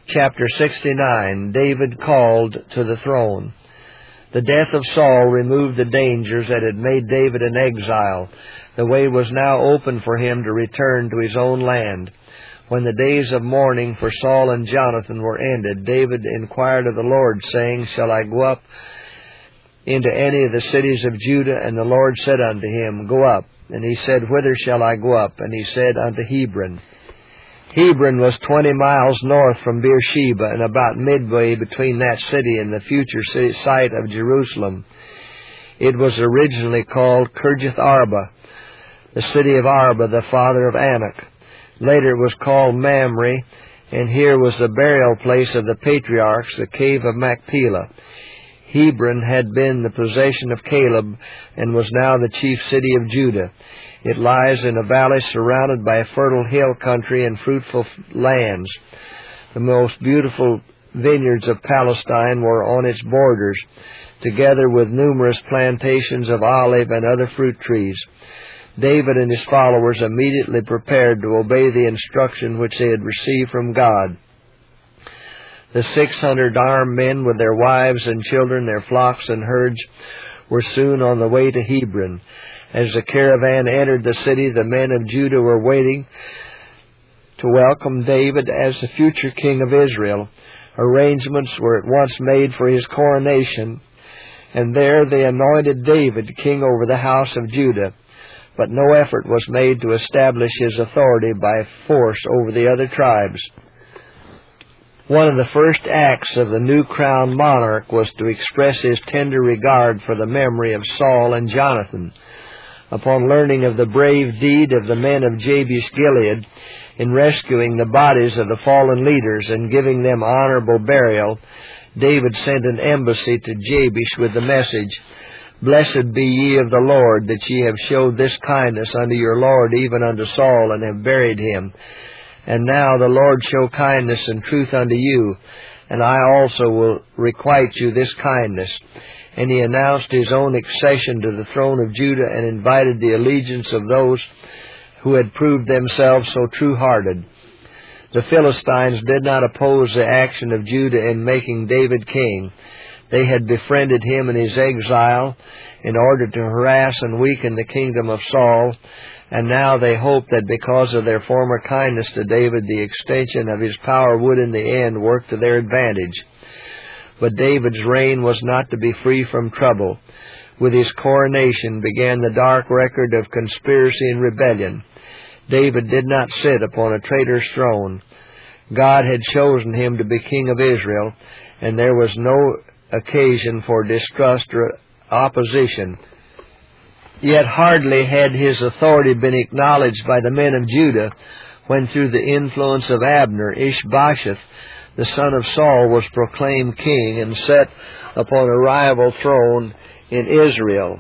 Chapter 69, David called to the throne. The death of Saul removed the dangers that had made David an exile. The way was now open for him to return to his own land. When the days of mourning for Saul and Jonathan were ended, David inquired of the Lord, saying, Shall I go up into any of the cities of Judah? And the Lord said unto him, Go up. And he said, Whither shall I go up? And he said, Unto Hebron. Hebron was 20 miles north from Beersheba, and about midway between that city and the future site of Jerusalem. It was originally called Kirjath Arba, the city of Arba, the father of Anak. Later it was called Mamre, and here was the burial place of the patriarchs, the cave of Machpelah. Hebron had been the possession of Caleb, and was now the chief city of Judah. It lies in a valley surrounded by a fertile hill country and fruitful lands. The most beautiful vineyards of Palestine were on its borders, together with numerous plantations of olive and other fruit trees. David and his followers immediately prepared to obey the instruction which they had received from God. The 600 armed men with their wives and children, their flocks and herds, were soon on the way to Hebron. As the caravan entered the city, the men of Judah were waiting to welcome David as the future king of Israel. Arrangements were at once made for his coronation, and there they anointed David king over the house of Judah. But no effort was made to establish his authority by force over the other tribes. One of the first acts of the new crowned monarch was to express his tender regard for the memory of Saul and Jonathan. Upon learning of the brave deed of the men of Jabesh Gilead in rescuing the bodies of the fallen leaders and giving them honorable burial, David sent an embassy to Jabesh with the message, Blessed be ye of the Lord, that ye have showed this kindness unto your Lord, even unto Saul, and have buried him. And now the Lord show kindness and truth unto you, and I also will requite you this kindness. And he announced his own accession to the throne of Judah and invited the allegiance of those who had proved themselves so true-hearted. The Philistines did not oppose the action of Judah in making David king. They had befriended him in his exile in order to harass and weaken the kingdom of Saul, and now they hoped that because of their former kindness to David, the extension of his power would in the end work to their advantage. But David's reign was not to be free from trouble. With his coronation began the dark record of conspiracy and rebellion. David did not sit upon a traitor's throne. God had chosen him to be king of Israel, and there was no occasion for distrust or opposition. Yet hardly had his authority been acknowledged by the men of Judah when, through the influence of Abner, Ishbosheth, the son of Saul, was proclaimed king and set upon a rival throne in Israel.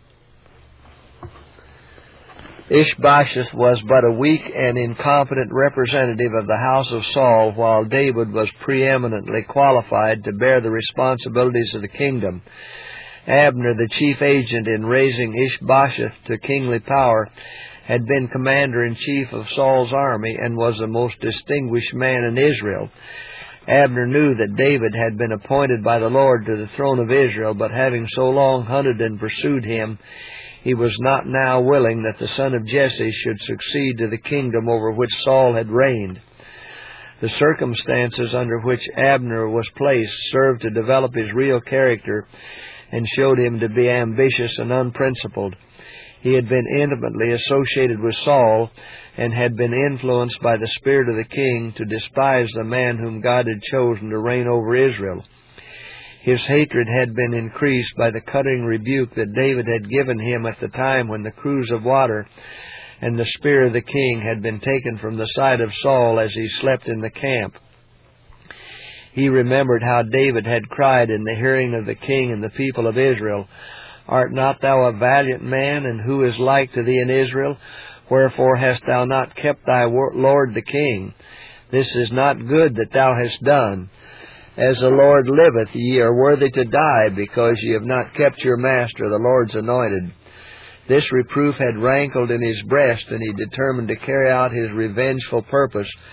Ishbosheth was but a weak and incompetent representative of the house of Saul, while David was preeminently qualified to bear the responsibilities of the kingdom. Abner, the chief agent in raising Ishbosheth to kingly power, had been commander-in-chief of Saul's army and was the most distinguished man in Israel. Abner knew that David had been appointed by the Lord to the throne of Israel, but having so long hunted and pursued him, he was not now willing that the son of Jesse should succeed to the kingdom over which Saul had reigned. The circumstances under which Abner was placed served to develop his real character and showed him to be ambitious and unprincipled. He had been intimately associated with Saul and had been influenced by the spirit of the king to despise the man whom God had chosen to reign over Israel. His hatred had been increased by the cutting rebuke that David had given him at the time when the cruse of water and the spear of the king had been taken from the side of Saul as he slept in the camp. He remembered how David had cried in the hearing of the king and the people of Israel, Art not thou a valiant man, and who is like to thee in Israel? Wherefore hast thou not kept thy lord the king? This is not good that thou hast done. As the Lord liveth, ye are worthy to die, because ye have not kept your master, the Lord's anointed. This reproof had rankled in his breast, and he determined to carry out his revengeful purpose,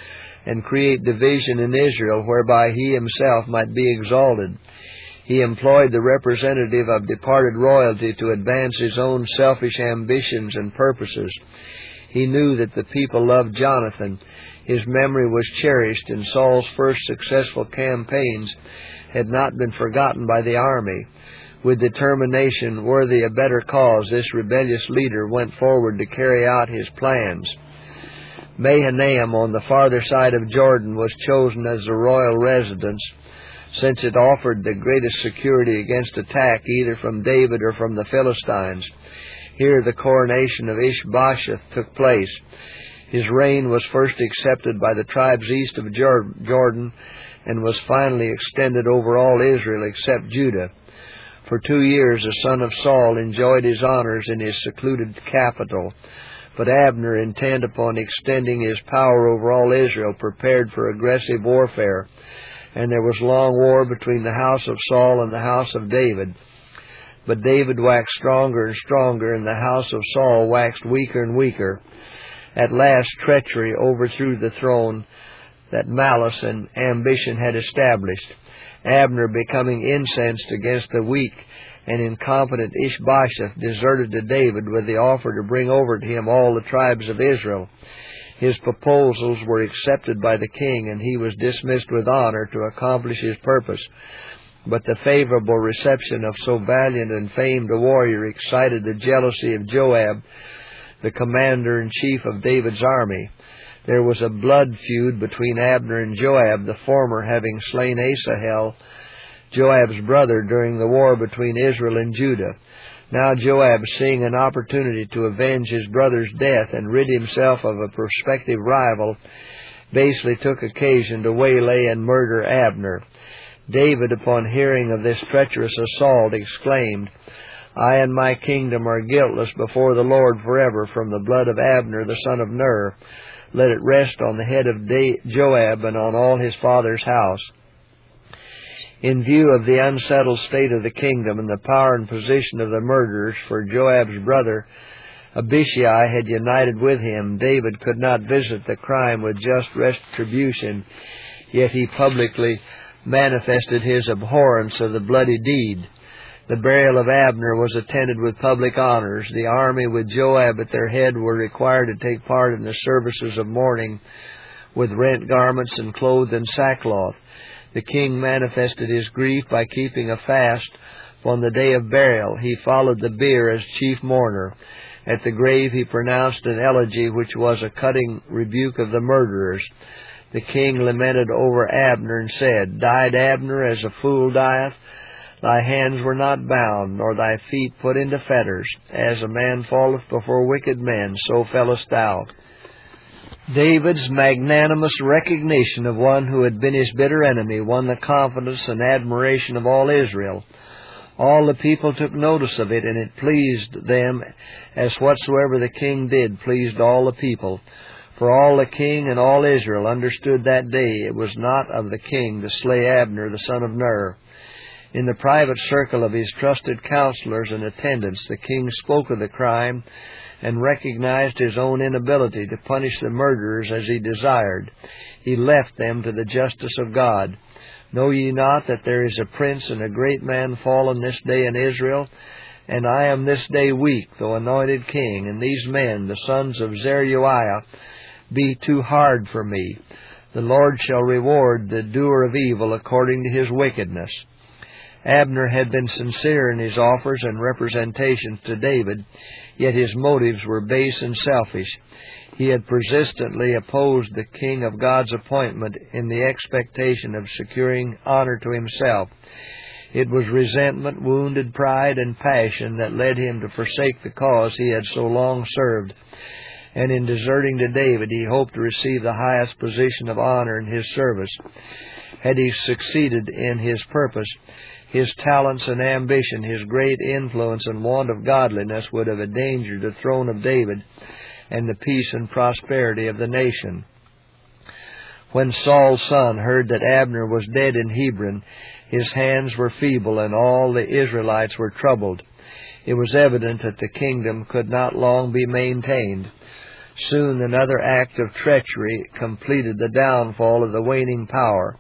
and create division in Israel, whereby he himself might be exalted. He employed the representative of departed royalty to advance his own selfish ambitions and purposes. He knew that the people loved Jonathan. His memory was cherished, and Saul's first successful campaigns had not been forgotten by the army. With determination worthy a better cause, this rebellious leader went forward to carry out his plans. Mahanaim, on the farther side of Jordan, was chosen as the royal residence, since it offered the greatest security against attack either from David or from the Philistines. Here the coronation of Ishbosheth took place. His reign was first accepted by the tribes east of Jordan and was finally extended over all Israel except Judah. For 2 years the son of Saul enjoyed his honors in his secluded capital, but Abner, intent upon extending his power over all Israel, prepared for aggressive warfare, and there was long war between the house of Saul and the house of David. But David waxed stronger and stronger, and the house of Saul waxed weaker and weaker. At last treachery overthrew the throne that malice and ambition had established. Abner, becoming incensed against the weak and incompetent Ishbosheth, deserted to David with the offer to bring over to him all the tribes of Israel. His proposals were accepted by the king, and he was dismissed with honor to accomplish his purpose. But the favorable reception of so valiant and famed a warrior excited the jealousy of Joab, the commander-in-chief of David's army. There was a blood feud between Abner and Joab, the former having slain Asahel, Joab's brother, during the war between Israel and Judah. Now Joab, seeing an opportunity to avenge his brother's death and rid himself of a prospective rival, basely took occasion to waylay and murder Abner. David, upon hearing of this treacherous assault, exclaimed, "I and my kingdom are guiltless before the Lord forever from the blood of Abner the son of Ner. Let it rest on the head of Joab and on all his father's house." In view of the unsettled state of the kingdom and the power and position of the murderers, for Joab's brother Abishai had united with him, David could not visit the crime with just retribution, yet he publicly manifested his abhorrence of the bloody deed. The burial of Abner was attended with public honors. The army, with Joab at their head, were required to take part in the services of mourning with rent garments and clothed in sackcloth. The king manifested his grief by keeping a fast on the day of burial. He followed the bier as chief mourner. At the grave he pronounced an elegy which was a cutting rebuke of the murderers. The king lamented over Abner and said, "Died Abner as a fool dieth? Thy hands were not bound, nor thy feet put into fetters. As a man falleth before wicked men, so fellest thou." David's magnanimous recognition of one who had been his bitter enemy won the confidence and admiration of all Israel. All the people took notice of it, and it pleased them, as whatsoever the king did pleased all the people. For all the king and all Israel understood that day it was not of the king to slay Abner the son of Ner. In the private circle of his trusted counselors and attendants, the king spoke of the crime and recognized his own inability to punish the murderers as he desired. He left them to the justice of God. "Know ye not that there is a prince and a great man fallen this day in Israel? And I am this day weak, though anointed king, and these men, the sons of Zeruiah, be too hard for me. The Lord shall reward the doer of evil according to his wickedness." Abner had been sincere in his offers and representations to David, yet his motives were base and selfish. He had persistently opposed the king of God's appointment in the expectation of securing honor to himself. It was resentment, wounded pride, and passion that led him to forsake the cause he had so long served. And in deserting to David, he hoped to receive the highest position of honor in his service. Had he succeeded in his purpose, his talents and ambition, his great influence and want of godliness would have endangered the throne of David and the peace and prosperity of the nation. When Saul's son heard that Abner was dead in Hebron, his hands were feeble and all the Israelites were troubled. It was evident that the kingdom could not long be maintained. Soon another act of treachery completed the downfall of the waning power.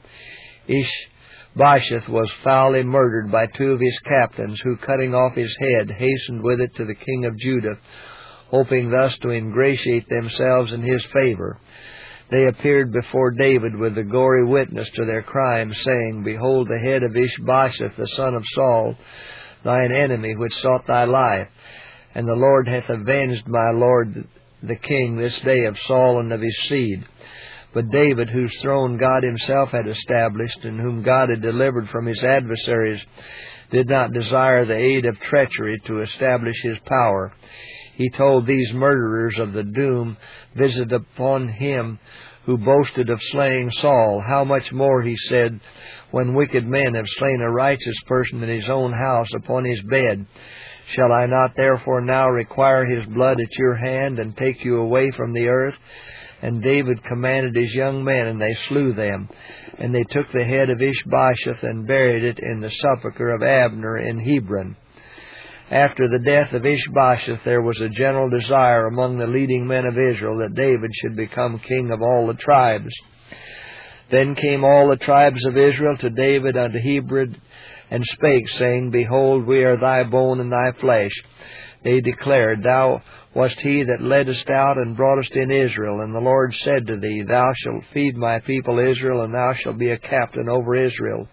Ishbosheth was foully murdered by two of his captains, who, cutting off his head, hastened with it to the king of Judah, hoping thus to ingratiate themselves in his favor. They appeared before David with the gory witness to their crime, saying, Behold the head of Ishbosheth, the son of Saul, thine enemy, which sought thy life. And the Lord hath avenged my lord the king this day of Saul and of his seed. But David, whose throne God himself had established, and whom God had delivered from his adversaries, did not desire the aid of treachery to establish his power. He told these murderers of the doom visited upon him who boasted of slaying Saul. How much more, he said, when wicked men have slain a righteous person in his own house upon his bed. Shall I not therefore now require his blood at your hand, and take you away from the earth? And David commanded his young men, and they slew them. And they took the head of Ishbosheth, and buried it in the sepulchre of Abner in Hebron. After the death of Ishbosheth, there was a general desire among the leading men of Israel that David should become king of all the tribes. Then came all the tribes of Israel to David unto Hebron, and spake, saying, Behold, we are thy bone and thy flesh. They declared, Thou wast he that leddest out and broughtest in Israel. And the Lord said to thee, Thou shalt feed my people Israel, and thou shalt be a captain over Israel.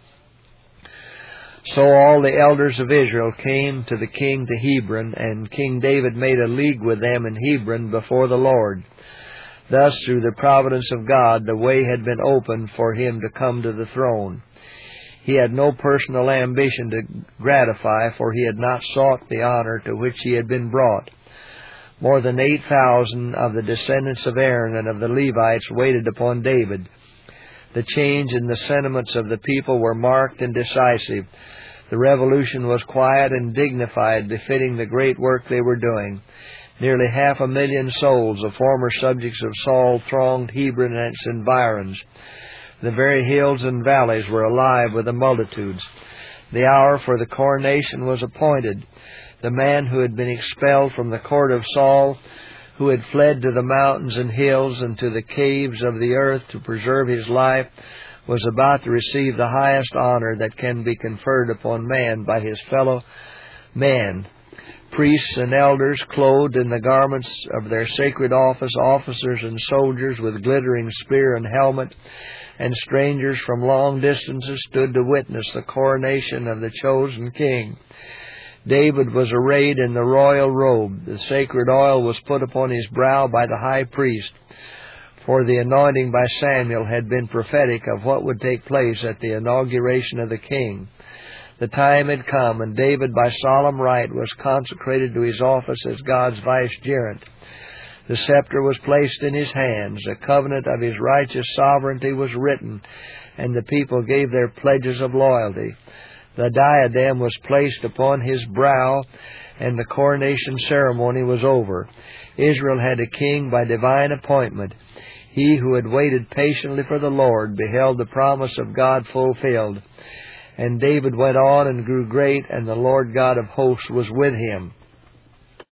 So all the elders of Israel came to the king to Hebron, and King David made a league with them in Hebron before the Lord. Thus, through the providence of God, the way had been opened for him to come to the throne. He had no personal ambition to gratify, for he had not sought the honor to which he had been brought. More than 8,000 of the descendants of Aaron and of the Levites waited upon David. The change in the sentiments of the people were marked and decisive. The revolution was quiet and dignified, befitting the great work they were doing. Nearly 500,000 souls of former subjects of Saul thronged Hebron and its environs. The very hills and valleys were alive with the multitudes. The hour for the coronation was appointed. The man who had been expelled from the court of Saul, who had fled to the mountains and hills and to the caves of the earth to preserve his life, was about to receive the highest honor that can be conferred upon man by his fellow man. Priests and elders, clothed in the garments of their sacred office, officers and soldiers with glittering spear and helmet, and strangers from long distances stood to witness the coronation of the chosen king. David was arrayed in the royal robe. The sacred oil was put upon his brow by the high priest, for the anointing by Samuel had been prophetic of what would take place at the inauguration of the king. The time had come, and David by solemn rite was consecrated to his office as God's vicegerent. The scepter was placed in his hands. The covenant of his righteous sovereignty was written, and the people gave their pledges of loyalty. The diadem was placed upon his brow, and the coronation ceremony was over. Israel had a king by divine appointment. He who had waited patiently for the Lord beheld the promise of God fulfilled. And David went on and grew great, and the Lord God of hosts was with him.